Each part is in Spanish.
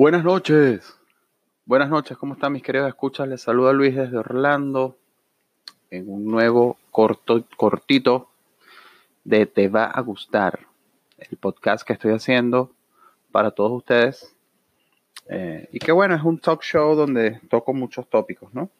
Buenas noches, ¿cómo están mis queridos escuchas? Les saluda Luis desde Orlando en un nuevo cortito de Te va a gustar, el podcast que estoy haciendo para todos ustedes. Y que bueno, es un talk show donde toco muchos tópicos, ¿no?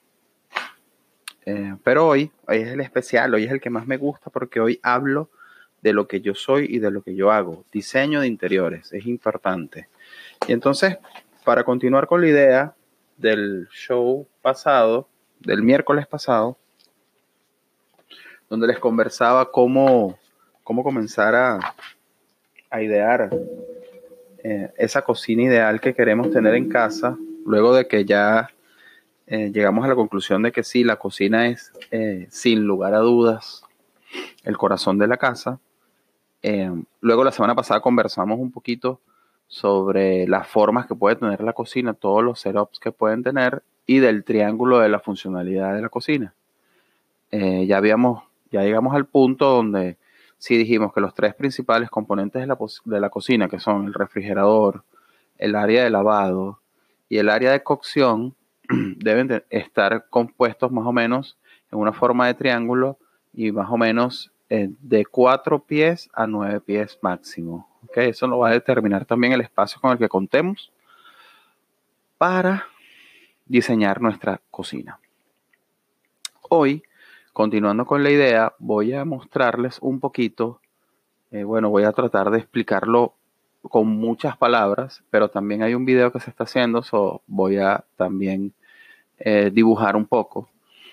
Pero hoy es el especial, hoy es el que más me gusta porque hoy hablo de lo que yo soy y de lo que yo hago. Diseño de interiores, es importante. Y entonces, para continuar con la idea del show pasado, del miércoles pasado, donde les conversaba cómo comenzar a idear esa cocina ideal que queremos tener en casa, luego de que ya llegamos a la conclusión de que sí, la cocina es, sin lugar a dudas, el corazón de la casa. Luego la semana pasada conversamos un poquito sobre las formas que puede tener la cocina, todos los setups que pueden tener y del triángulo de la funcionalidad de la cocina. Ya llegamos al punto donde sí dijimos que los tres principales componentes de la cocina, que son el refrigerador, el área de lavado y el área de cocción, deben estar compuestos más o menos en una forma de triángulo y más o menos de 4 pies a 9 pies máximo. ¿Okay? Eso lo va a determinar también el espacio con el que contemos para diseñar nuestra cocina. Hoy, continuando con la idea, voy a mostrarles un poquito, voy a tratar de explicarlo con muchas palabras, pero también hay un video que se está haciendo, voy a también dibujar un poco,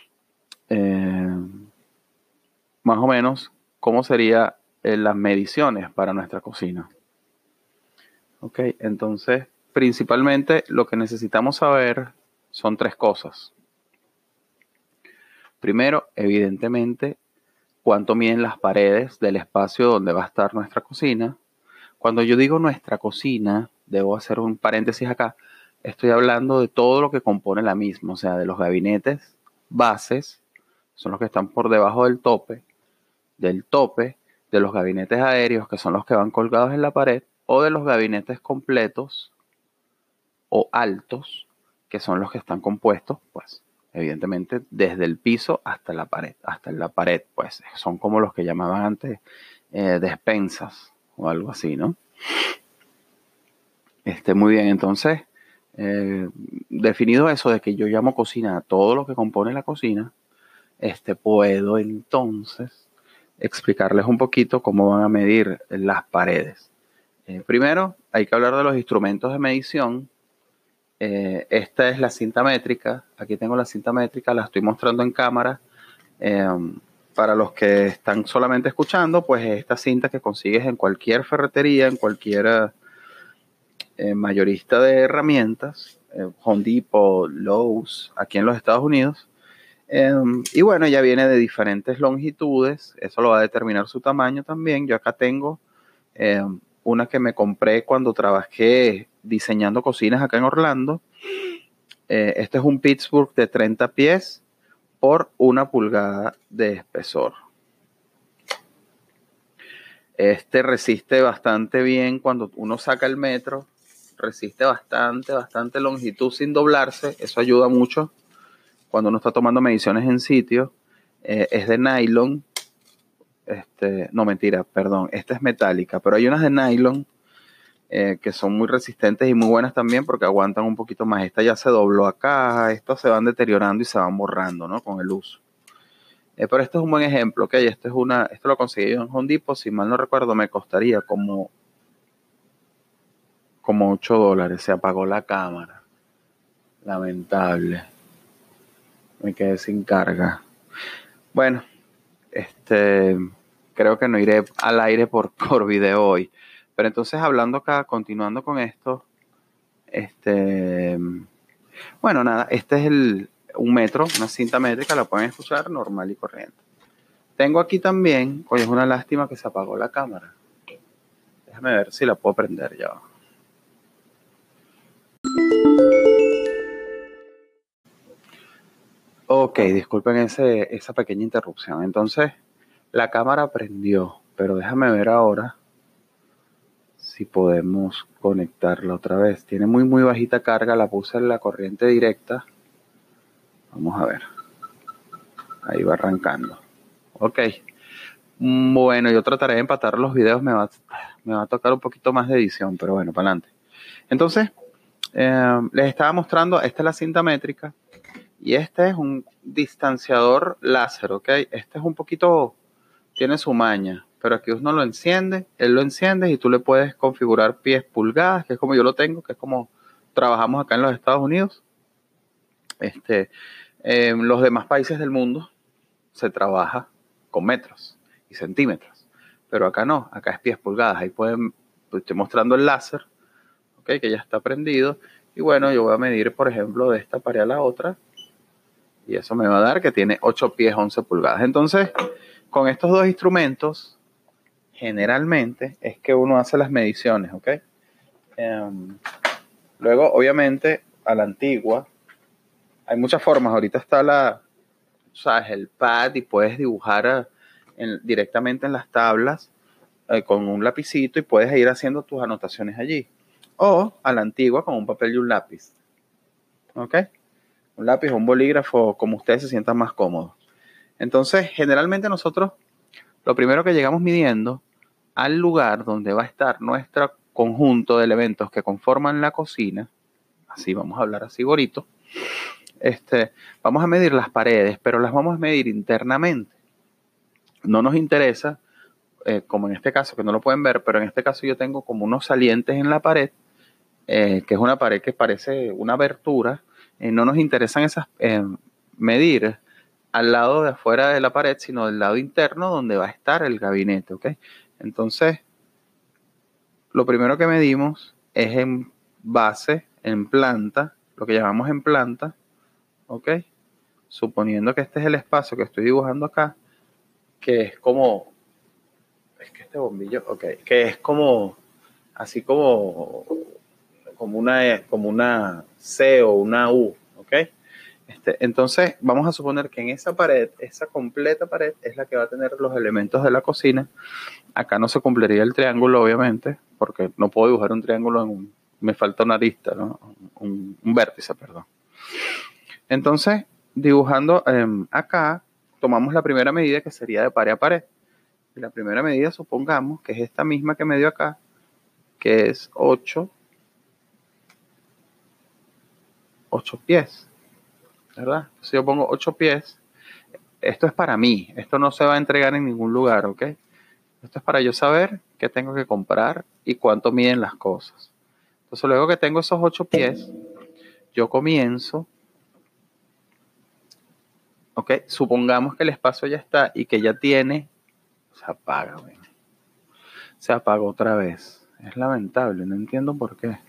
más o menos, cómo serían las mediciones para nuestra cocina. Ok, entonces, principalmente lo que necesitamos saber son tres cosas. Primero, evidentemente, cuánto miden las paredes del espacio donde va a estar nuestra cocina. Cuando yo digo nuestra cocina, debo hacer un paréntesis acá, estoy hablando de todo lo que compone la misma, o sea, de los gabinetes bases, son los que están por debajo del tope, de los gabinetes aéreos, que son los que van colgados en la pared, o de los gabinetes completos o altos, que son los que están compuestos, pues, evidentemente, desde el piso hasta la pared, pues, son como los que llamaban antes despensas o algo así, ¿no? Muy bien, entonces, definido eso de que yo llamo cocina a todo lo que compone la cocina, puedo entonces explicarles un poquito cómo van a medir las paredes. Primero, hay que hablar de los instrumentos de medición. Esta es la cinta métrica. Aquí tengo la cinta métrica, la estoy mostrando en cámara. Para los que están solamente escuchando, pues esta cinta que consigues en cualquier ferretería, en cualquier mayorista de herramientas, Home Depot, Lowe's, aquí en los Estados Unidos. Y bueno, ya viene de diferentes longitudes, eso lo va a determinar su tamaño también. Yo acá tengo una que me compré cuando trabajé diseñando cocinas acá en Orlando. Este es un Pittsburgh de 30 pies por 1 pulgada de espesor. Este resiste bastante bien cuando uno saca el metro, resiste bastante longitud sin doblarse, eso ayuda mucho cuando uno está tomando mediciones en sitio. Es de nylon, no mentira, perdón, esta es metálica, pero hay unas de nylon que son muy resistentes y muy buenas también porque aguantan un poquito más. Esta ya se dobló acá, estos se van deteriorando y se van borrando, ¿no? Con el uso. Pero este es un buen ejemplo, ¿ok? Esto lo conseguí yo en Home Depot, si mal no recuerdo, me costaría como $8. Se apagó la cámara. Lamentable. Me quedé sin carga. Bueno, creo que no iré al aire por video hoy. Pero entonces hablando acá, continuando con esto, bueno, nada, este es un metro, una cinta métrica, la pueden escuchar normal y corriente. Tengo aquí también, oye, es una lástima que se apagó la cámara. Déjame ver si la puedo prender ya. Ok, disculpen esa pequeña interrupción. Entonces, la cámara prendió, pero déjame ver ahora si podemos conectarla otra vez. Tiene muy bajita carga, la puse en la corriente directa. Vamos a ver. Ahí va arrancando. Ok. Bueno, yo trataré de empatar los videos. Me va a tocar un poquito más de edición, pero bueno, para adelante. Entonces, les estaba mostrando, esta es la cinta métrica y este es un distanciador láser, ¿ok? Este es un poquito, tiene su maña, pero aquí uno lo enciende, él lo enciende y tú le puedes configurar pies, pulgadas, que es como yo lo tengo, que es como trabajamos acá en los Estados Unidos. Los demás países del mundo se trabaja con metros y centímetros, pero acá no, acá es pies, pulgadas. Ahí pueden, estoy mostrando el láser, ¿ok? Que ya está prendido. Y bueno, yo voy a medir, por ejemplo, de esta pared a la otra. Y eso me va a dar que tiene 8 pies, 11 pulgadas. Entonces, con estos dos instrumentos, generalmente es que uno hace las mediciones, ¿ok? Luego, obviamente, a la antigua, hay muchas formas. Ahorita está ¿sabes? El pad y puedes dibujar directamente en las tablas con un lapicito y puedes ir haciendo tus anotaciones allí. O a la antigua con un papel y un lápiz. ¿Ok? Un lápiz o un bolígrafo, como ustedes se sientan más cómodos. Entonces, generalmente nosotros lo primero que llegamos midiendo al lugar donde va a estar nuestro conjunto de elementos que conforman la cocina, así vamos a hablar así gorito, vamos a medir las paredes, pero las vamos a medir internamente. No nos interesa, como en este caso, que no lo pueden ver, pero en este caso yo tengo como unos salientes en la pared, que es una pared que parece una abertura. No nos interesan esas medir al lado de afuera de la pared, sino del lado interno donde va a estar el gabinete, ¿ok? Entonces, lo primero que medimos es en base, en planta, lo que llamamos en planta, ¿ok? Suponiendo que este es el espacio que estoy dibujando acá, que es como, es que este bombillo, ok, que es como, así como una C o una U, ¿ok? Entonces, vamos a suponer que en esa pared, esa completa pared, es la que va a tener los elementos de la cocina. Acá no se cumpliría el triángulo, obviamente, porque no puedo dibujar un triángulo me falta una arista, ¿no? Un vértice, perdón. Entonces, dibujando acá, tomamos la primera medida, que sería de pared a pared. Y la primera medida, supongamos que es esta misma que me dio acá, que es 8 pies, ¿verdad? Si yo pongo 8 pies, esto es para mí, esto no se va a entregar en ningún lugar, ¿ok? Esto es para yo saber qué tengo que comprar y cuánto miden las cosas. Entonces, luego que tengo esos 8 pies, yo comienzo, ¿ok? Supongamos que el espacio ya está y que ya tiene, se apaga, ¿ven? Se apagó otra vez. Es lamentable, no entiendo por qué.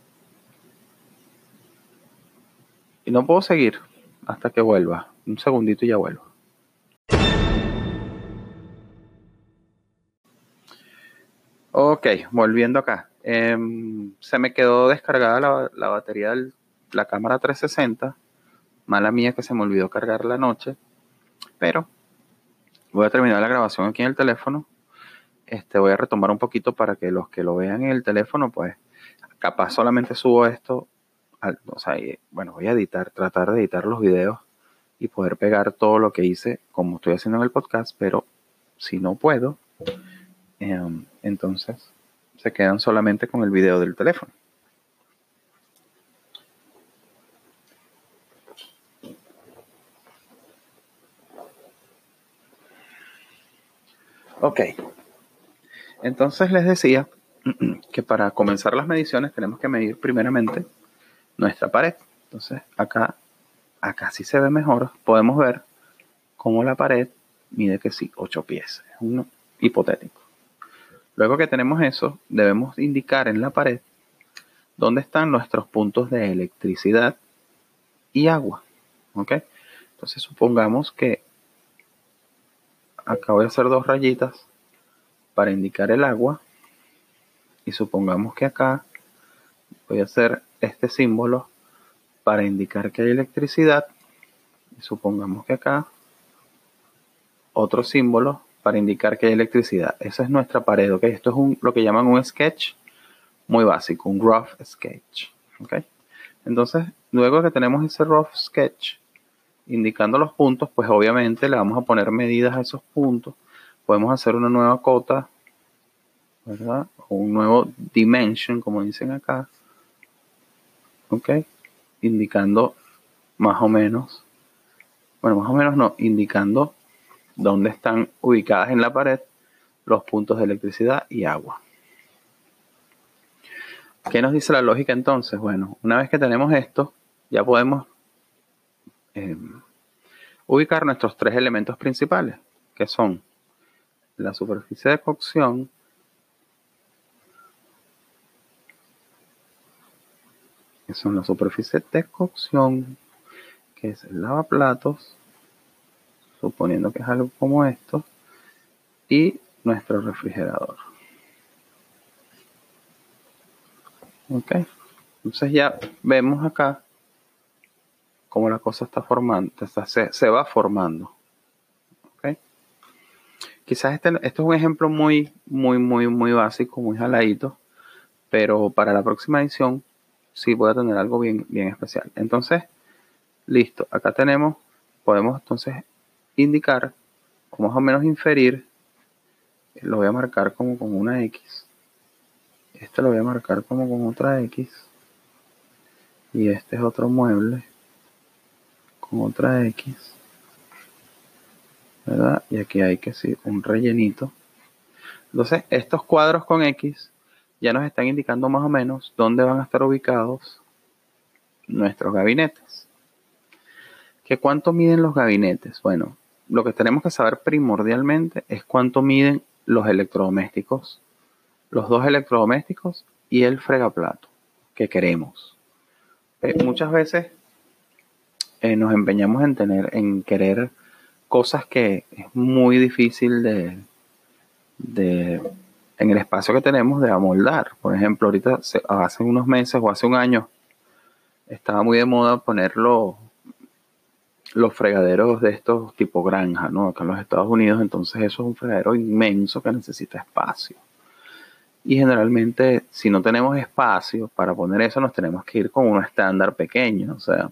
Y no puedo seguir hasta que vuelva. Un segundito y ya vuelvo. Ok, volviendo acá. Se me quedó descargada la batería de la cámara 360. Mala mía que se me olvidó cargarla anoche. Pero voy a terminar la grabación aquí en el teléfono. Voy a retomar un poquito para que los que lo vean en el teléfono, pues capaz solamente subo esto. O sea, bueno, voy a tratar de editar los videos y poder pegar todo lo que hice como estoy haciendo en el podcast, pero si no puedo, entonces se quedan solamente con el video del teléfono. Ok, entonces les decía que para comenzar las mediciones tenemos que medir primeramente nuestra pared. Entonces acá sí se ve mejor, podemos ver cómo la pared mide que sí, 8 pies, es uno hipotético. Luego que tenemos eso, debemos indicar en la pared dónde están nuestros puntos de electricidad y agua, ¿ok? Entonces supongamos que acá voy a hacer 2 rayitas para indicar el agua y supongamos que acá voy a hacer este símbolo para indicar que hay electricidad y supongamos que acá otro símbolo para indicar que hay electricidad. Esa es nuestra pared, ¿ok? Esto es lo que llaman un sketch muy básico, un rough sketch. ¿Okay? Entonces, luego que tenemos ese rough sketch indicando los puntos, pues obviamente le vamos a poner medidas a esos puntos. Podemos hacer una nueva cota, ¿verdad? O un nuevo dimension, como dicen acá. ¿Ok? Indicando más o menos, bueno, más o menos no, indicando dónde están ubicadas en la pared los puntos de electricidad y agua. ¿Qué nos dice la lógica entonces? Bueno, una vez que tenemos esto, ya podemos ubicar nuestros tres elementos principales, que son la superficie de cocción, que son la superficie de cocción, que es el lavaplatos, suponiendo que es algo como esto, y nuestro refrigerador. ¿Ok? Entonces ya vemos acá cómo la cosa está formando, se va formando. ¿Ok? Quizás esto es un ejemplo muy básico, muy jaladito, pero para la próxima edición sí voy a tener algo bien especial. Entonces, listo, acá podemos entonces indicar o más o menos inferir, lo voy a marcar como con una X, este lo voy a marcar como con otra X, y este es otro mueble con otra X, ¿verdad? Y aquí hay que sí, un rellenito. Entonces, estos cuadros con X ya nos están indicando más o menos dónde van a estar ubicados nuestros gabinetes. ¿Qué cuánto miden los gabinetes? Bueno, lo que tenemos que saber primordialmente es cuánto miden los electrodomésticos, los dos electrodomésticos y el fregaplato que queremos. Muchas veces nos empeñamos en querer cosas que es muy difícil en el espacio que tenemos de amoldar. Por ejemplo, ahorita hace unos meses o hace un año estaba muy de moda poner los fregaderos de estos tipo granja, ¿no? Acá en los Estados Unidos, entonces eso es un fregadero inmenso que necesita espacio. Y generalmente, si no tenemos espacio para poner eso, nos tenemos que ir con un estándar pequeño. O sea,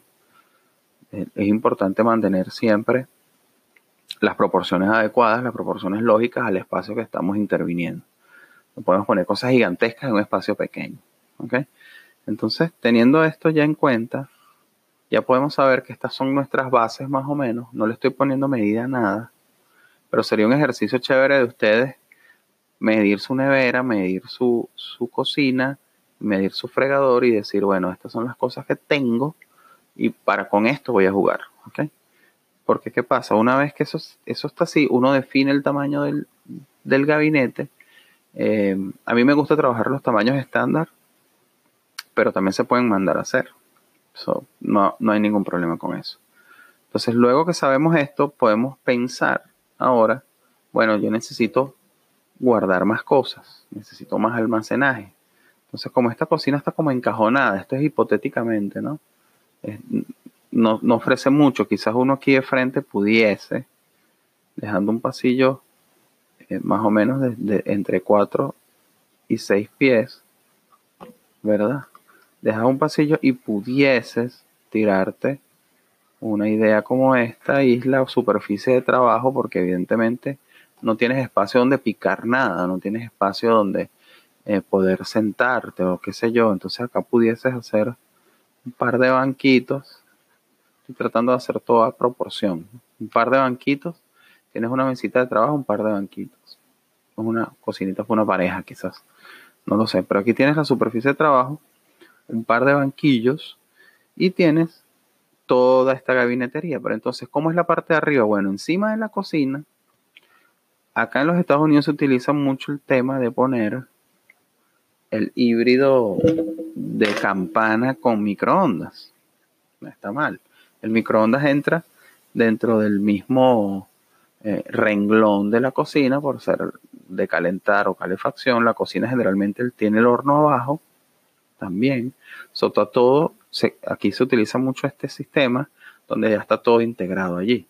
es importante mantener siempre las proporciones adecuadas, las proporciones lógicas al espacio que estamos interviniendo. No podemos poner cosas gigantescas en un espacio pequeño. ¿Ok? Entonces, teniendo esto ya en cuenta, ya podemos saber que estas son nuestras bases más o menos. No le estoy poniendo medida a nada, pero sería un ejercicio chévere de ustedes medir su nevera, medir su cocina, medir su fregador y decir, bueno, estas son las cosas que tengo y con esto voy a jugar. ¿Ok? Porque ¿qué pasa? Una vez que eso está así, uno define el tamaño del gabinete. A mí me gusta trabajar los tamaños estándar, pero también se pueden mandar a hacer. No hay ningún problema con eso. Entonces, luego que sabemos esto, podemos pensar ahora, bueno, yo necesito guardar más cosas, necesito más almacenaje. Entonces, como esta cocina está como encajonada, esto es hipotéticamente, ¿no? No ofrece mucho. Quizás uno aquí de frente pudiese, dejando un pasillo más o menos de entre 4 y 6 pies, ¿verdad? Dejas un pasillo y pudieses tirarte una idea como esta, isla o superficie de trabajo, porque evidentemente no tienes espacio donde picar nada, no tienes espacio donde poder sentarte o qué sé yo. Entonces acá pudieses hacer un par de banquitos. Estoy tratando de hacer toda proporción. Un par de banquitos. Tienes una mesita de trabajo, un par de banquitos. Una cocinita para una pareja quizás. No lo sé. Pero aquí tienes la superficie de trabajo, un par de banquillos y tienes toda esta gabinetería. Pero entonces, ¿cómo es la parte de arriba? Bueno, encima de la cocina, acá en los Estados Unidos se utiliza mucho el tema de poner el híbrido de campana con microondas. No está mal. El microondas entra dentro del mismo renglón de la cocina por ser de calentar o calefacción. La cocina generalmente tiene el horno abajo también. Aquí se utiliza mucho este sistema donde ya está todo integrado allí.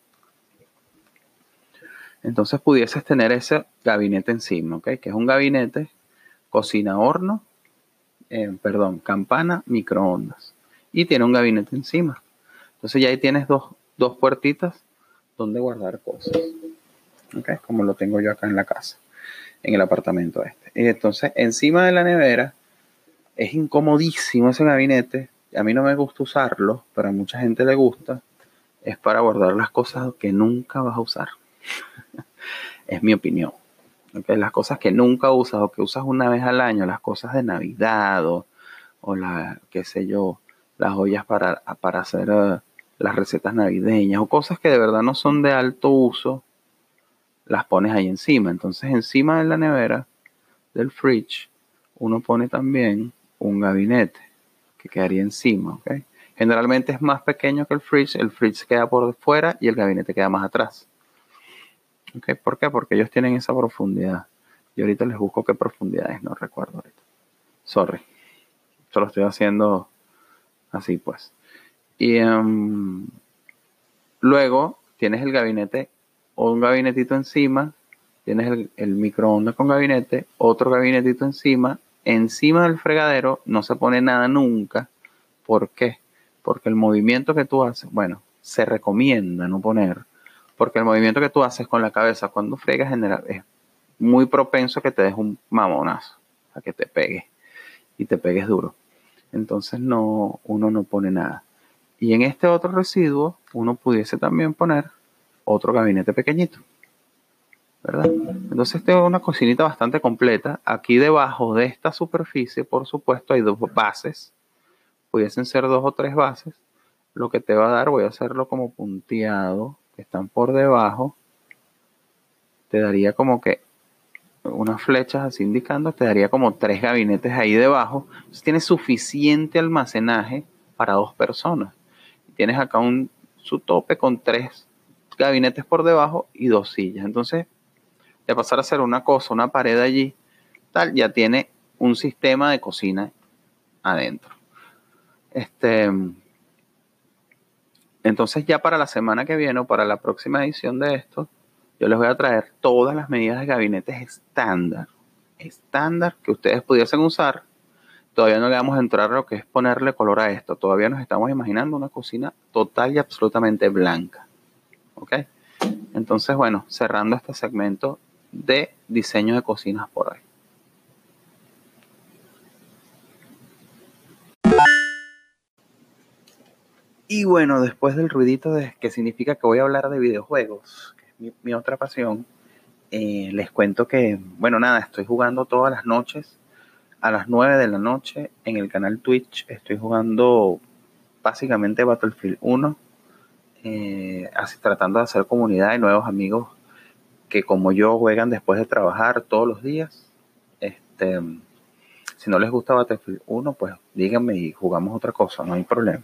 Entonces pudieses tener ese gabinete encima, ¿ok? Que es un gabinete cocina-horno campana, microondas. Y tiene un gabinete encima. Entonces ya ahí tienes dos puertitas donde guardar cosas. ¿Okay? Como lo tengo yo acá en la casa, en el apartamento este. Y entonces encima de la nevera es incomodísimo ese gabinete. A mí no me gusta usarlo, pero a mucha gente le gusta. Es para guardar las cosas que nunca vas a usar. Es mi opinión. ¿Okay? Las cosas que nunca usas o que usas una vez al año, las cosas de Navidad o qué sé yo, las ollas para hacer las recetas navideñas o cosas que de verdad no son de alto uso, las pones ahí encima. Entonces encima de la nevera del fridge uno pone también un gabinete que quedaría encima, ¿ok? Generalmente es más pequeño que el fridge queda por fuera y el gabinete queda más atrás. ¿Okay? ¿Por qué? Porque ellos tienen esa profundidad. Y ahorita les busco qué profundidad es, no recuerdo ahorita. Sorry. Esto lo estoy haciendo así pues. Y luego tienes el gabinete o un gabinetito encima. Tienes el microondas con gabinete, otro gabinetito encima. Encima del fregadero no se pone nada nunca. ¿Por qué? Porque el movimiento que tú haces, bueno, se recomienda no poner, porque el movimiento que tú haces con la cabeza cuando fregas general es muy propenso a que te des un mamonazo, a que te pegues y te pegues duro. Entonces uno no pone nada. Y en este otro residuo uno pudiese también poner otro gabinete pequeñito, ¿verdad? Entonces esta es una cocinita bastante completa. Aquí debajo de esta superficie, por supuesto, hay dos bases. Pudiesen ser 2 o 3 bases. Lo que te va a dar, voy a hacerlo como punteado, que están por debajo. Te daría como que unas flechas así indicando, te daría como 3 gabinetes ahí debajo. Entonces tienes suficiente almacenaje para 2 personas. Tienes acá su tope con 3 gabinetes por debajo y 2 sillas. Entonces, de pasar a hacer una cosa, una pared allí, tal, ya tiene un sistema de cocina adentro. Entonces ya para la semana que viene o para la próxima edición de esto, yo les voy a traer todas las medidas de gabinetes estándar que ustedes pudiesen usar. Todavía no le vamos a entrar a lo que es ponerle color a esto. Todavía nos estamos imaginando una cocina total y absolutamente blanca. ¿Ok? Entonces, bueno, cerrando este segmento de diseño de cocinas por hoy. Y bueno, después del ruidito que significa que voy a hablar de videojuegos, que es mi otra pasión, les cuento que, bueno, nada, estoy jugando todas las noches a las 9 de la noche en el canal Twitch. Estoy jugando básicamente Battlefield 1, así tratando de hacer comunidad y nuevos amigos que como yo juegan después de trabajar todos los días. Si no les gusta Battlefield 1, pues díganme y jugamos otra cosa, no hay problema.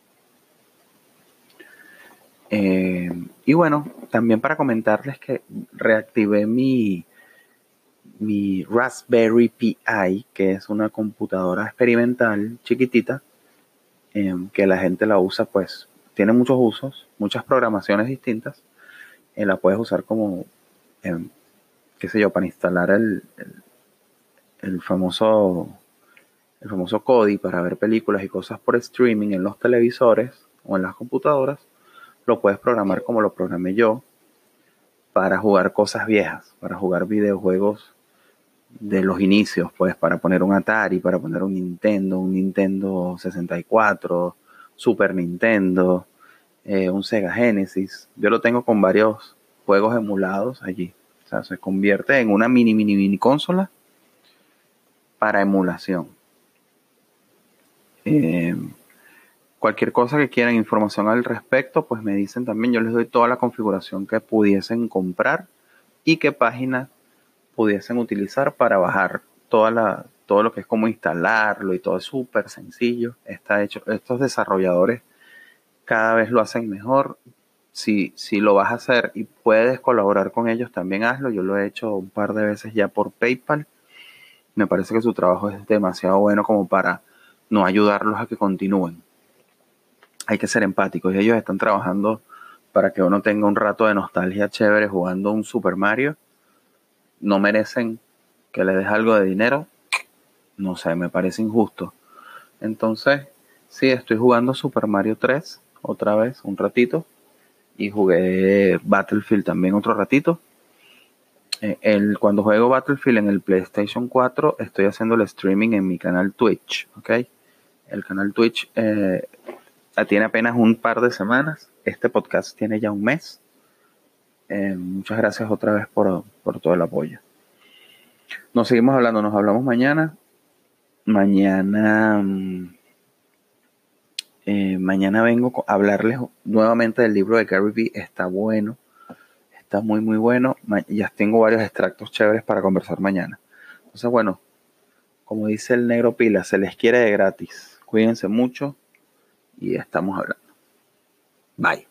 Y bueno, también para comentarles que reactivé mi Raspberry Pi, que es una computadora experimental chiquitita, que la gente la usa, pues tiene muchos usos, muchas programaciones distintas. La puedes usar como, qué sé yo, para instalar el famoso Kodi para ver películas y cosas por streaming en los televisores o en las computadoras. Lo puedes programar como lo programé yo para jugar cosas viejas, para jugar videojuegos de los inicios, pues para poner un Atari, para poner un Nintendo 64, Super Nintendo, un Sega Genesis. Yo lo tengo con varios juegos emulados allí. O sea, se convierte en una mini consola para emulación. Cualquier cosa que quieran, información al respecto, pues me dicen también. Yo les doy toda la configuración que pudiesen comprar y qué página pudiesen utilizar para bajar todo lo que es como instalarlo y todo. Es súper sencillo. Está hecho. Estos desarrolladores cada vez lo hacen mejor. Si lo vas a hacer y puedes colaborar con ellos, también hazlo. Yo lo he hecho un par de veces ya por PayPal. Me parece que su trabajo es demasiado bueno como para no ayudarlos a que continúen. Hay que ser empáticos y ellos están trabajando para que uno tenga un rato de nostalgia chévere jugando un Super Mario. No merecen que les des algo de dinero. No sé, me parece injusto. Entonces, sí, estoy jugando Super Mario 3 otra vez, un ratito. Y jugué Battlefield también otro ratito. Cuando juego Battlefield en el PlayStation 4, estoy haciendo el streaming en mi canal Twitch, ¿ok? El canal Twitch tiene apenas un par de semanas. Este podcast tiene ya un mes. Muchas gracias otra vez por todo el apoyo. Nos seguimos hablando, nos hablamos mañana. Mañana, mañana vengo a hablarles nuevamente del libro de Gary Vee. Está bueno, está muy muy bueno. Ya tengo varios extractos chéveres para conversar mañana. Entonces, bueno, como dice el negro Pila, se les quiere de gratis. Cuídense mucho y estamos hablando. Bye.